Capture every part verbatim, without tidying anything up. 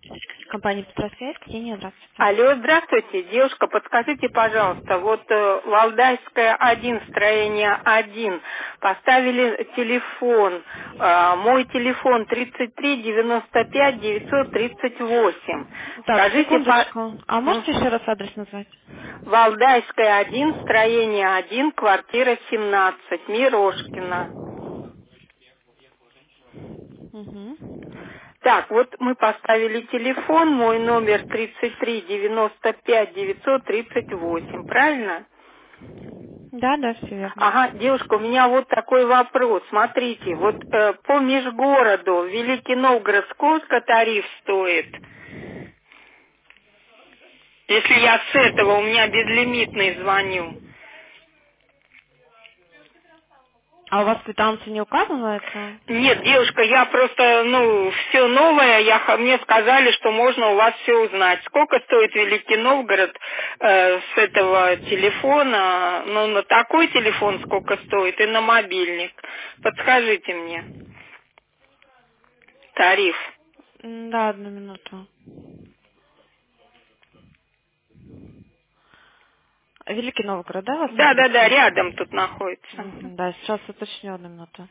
Компания «Петросвязь», Ксения, здравствуйте. Алло, здравствуйте. Девушка, подскажите, пожалуйста, вот э, Валдайская один, строение один, поставили телефон, э, мой телефон тридцать три девяносто пять девятьсот тридцать восемь. Так, Скажите, по... секундочку. А М. можете еще раз адрес назвать? Валдайская один, строение один, квартира семнадцать, Мирошкина. Угу. Так, вот мы поставили телефон, мой номер тридцать три девяносто пять девятьсот тридцать восемь, правильно? Да, да, все верно. Ага, девушка, у меня вот такой вопрос. Смотрите, вот э, по межгороду Великий Новгород сколько тариф стоит? Если я с этого, у меня безлимитный звоню. А у вас квитанция не указывается? Нет, девушка, я просто, ну, все новое, я, х- мне сказали, что можно у вас все узнать. Сколько стоит Великий Новгород э, с этого телефона, ну, на такой телефон сколько стоит и на мобильник? Подскажите мне тариф. М, Да, одну минуту. Великий Новгород, да, вас Да-да-да, интересует? рядом тут находится. Мгм, да, сейчас уточню одну минуту.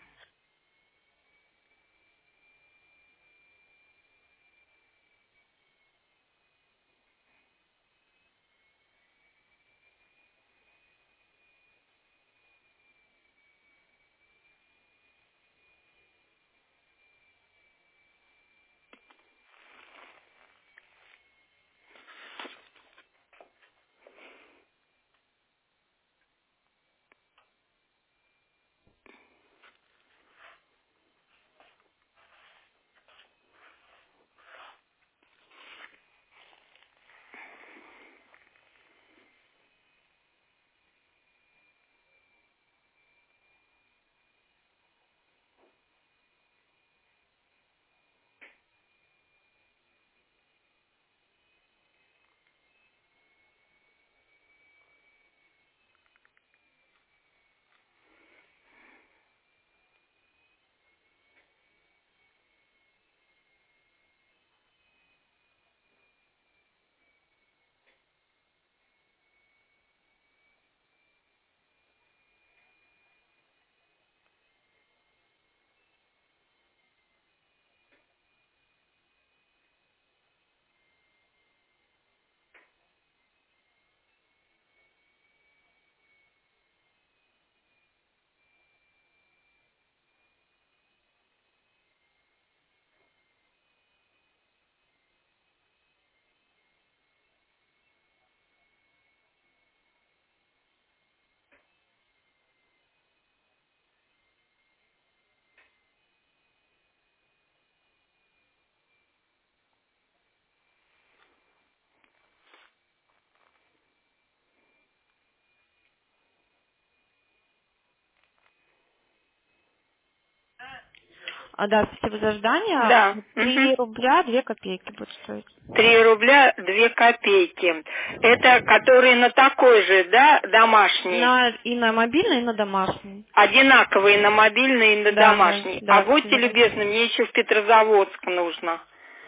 А, да, спасибо за ожидание. Да. Мгм. Три рубля две копейки будет стоить. Три рубля две копейки. Это который на такой же, да, домашний? На, и на мобильный, и на домашний. Одинаковые на мобильный и на Да, да, домашний. А да, все будьте верно. любезны, мне еще в Петрозаводск нужно.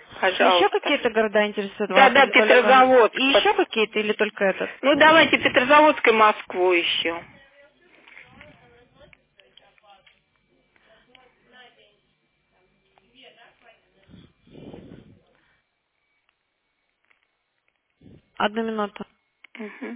Еще Пожалуйста. какие-то города интересуют вас, Да-да, Олег Иванович? И Петрозаводск. еще Под- какие-то или только этот? Ну, давайте Петрозаводск и Москву еще. Одну минуту. Мгм.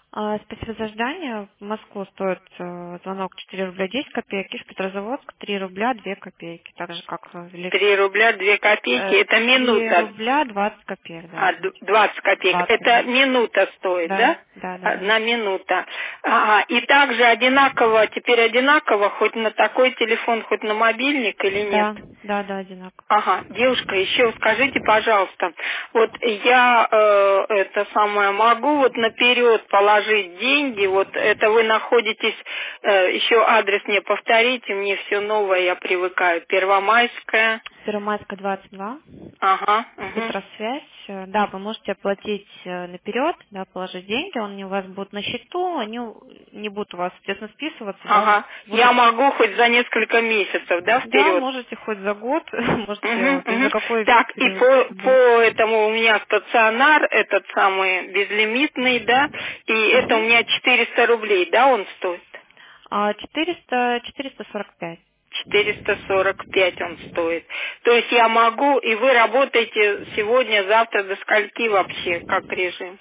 А, спасибо за ожидание. В Москву стоит э, звонок четыре рубля десять копеек, и в Петрозаводск три рубля две копейки. Так же, как в Велик... Три рубля две копейки, э, это три минута. рубля двадцать копеек, да, А, д- значит. двадцать копеек. двадцать, Это да. минута стоит, Да, да? да, да, да. Одна минута. Ага. И также одинаково, теперь одинаково, хоть на такой телефон, хоть на мобильник или нет? Да, да, да, одинаково. Ага, девушка, еще скажите, пожалуйста, вот я э, это самое могу вот наперед положить деньги, вот это вы находитесь, э, еще адрес мне повторите, мне все новое, я привыкаю, Первомайская, Первомайская двадцать два. ага, угу. Петросвязь. Э, Да, вы можете оплатить э, наперед, да, положить деньги, они у вас будут на счету, они у- не будут у вас, соответственно, списываться, да, Ага, я будут. могу хоть за несколько месяцев, да, Да, вперед? можете хоть за год, Мгм, можете, то есть за мгм. какой Так, и период по, по времени. этому у меня стационар, этот самый безлимитный, да, и это у Мгм. меня четыреста рублей, да, он стоит? А четыреста, четыреста сорок пять. четыреста сорок пять он стоит. То есть я могу, и вы работаете сегодня, завтра до скольки вообще, как режим?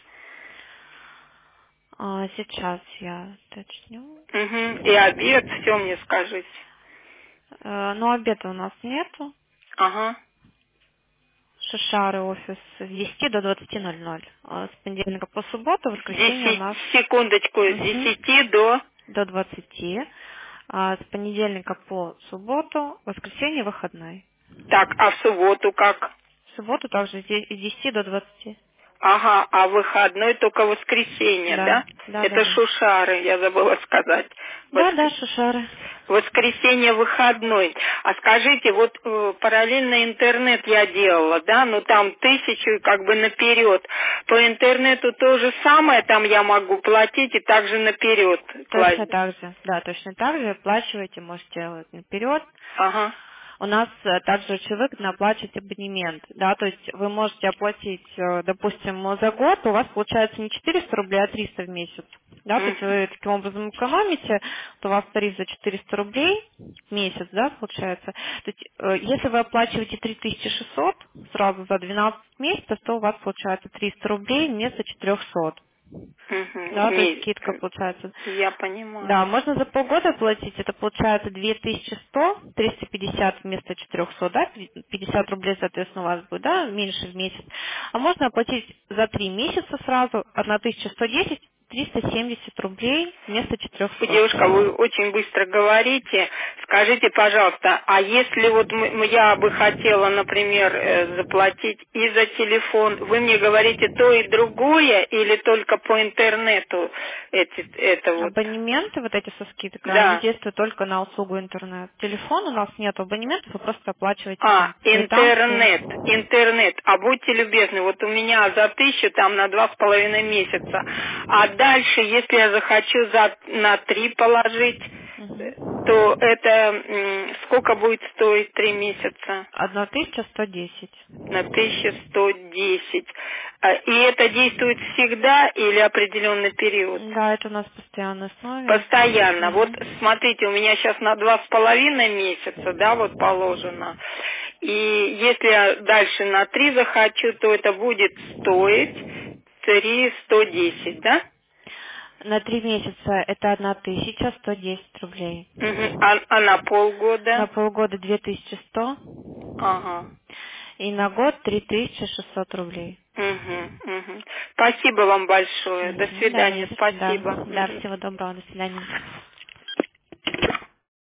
А, сейчас я уточню. Угу. И обед, все мне скажите. Э, Но обеда у нас нету. Ага. Шишары офис с десяти до двадцати ноль ноль. А с понедельника по субботу, С воскресенье у десяти, нас секундочку, с мгм, десяти до... до двадцати. А с понедельника по субботу, воскресенье выходной. Так, а в субботу как? В субботу также с де- с десяти до двадцати. Ага, а выходной только воскресенье, Да, да? да, да, Это да. шушары, я забыла сказать. Да, да, Воск- шишары. Воскресенье выходной. А скажите, вот э, параллельно интернет я делала, да, ну там тысячу как бы наперед. По интернету то же самое, там я могу платить и также наперед Точно класть. так же. Да, точно так же. Оплачиваете, можете делать наперед. Ага. У нас э, также очень выгодно оплачивать абонемент, да, то есть вы можете оплатить, э, допустим, за год, у вас получается не четыреста рублей, а триста в месяц, да, то есть Мгм. вы таким образом экономите, то у вас тариф за четыреста рублей в месяц, да, получается. То есть, э, если вы оплачиваете три тысячи шестьсот сразу за двенадцать месяцев, то у вас получается триста рублей вместо четырехсот, Мгм. да, то есть Не, скидка получается. я понимаю. Да, можно за полгода платить, это получается две тысячи сто, триста пятьдесят вместо четырехсот, да, пятьдесят рублей, соответственно, у вас будет, да, меньше в месяц. А можно оплатить за три месяца сразу тысяча сто десять, триста семьдесят рублей вместо четырехсот. Девушка, вы очень быстро говорите. Скажите, пожалуйста, а если вот мы- мы- я бы хотела, например, э, заплатить и за телефон, вы мне говорите то и другое или только по интернету эти, это вот? Абонементы, вот эти со скидкой, они Да. действуют только на услугу интернет. Телефон у нас нет абонементов, вы просто оплачиваете А, там квитанции. интернет, интернет. А будьте любезны, вот у меня за тысячу там на два с половиной месяца. А дальше, если я захочу за, на три положить, э, Мгм. то это м, сколько будет стоить три месяца? тысяча сто десять. На тысяча сто десять. А, И это действует всегда или определенный период? Да, это у нас постоянной основе. Постоянно. Вот Мгм. смотрите, у меня сейчас на два с половиной месяца, да, вот положено. И если я дальше на три захочу, то это будет стоить три сто десять, да? На три месяца это тысяча сто десять рублей. Мгм. А, а на На полгода? полгода две тысячи сто. Ага. И на год три тысячи шестьсот рублей. Мгм, мгм. Спасибо вам большое. До Мгм, да, не свидания. за что, да. Спасибо. Да, Мгм. всего доброго, до свидания.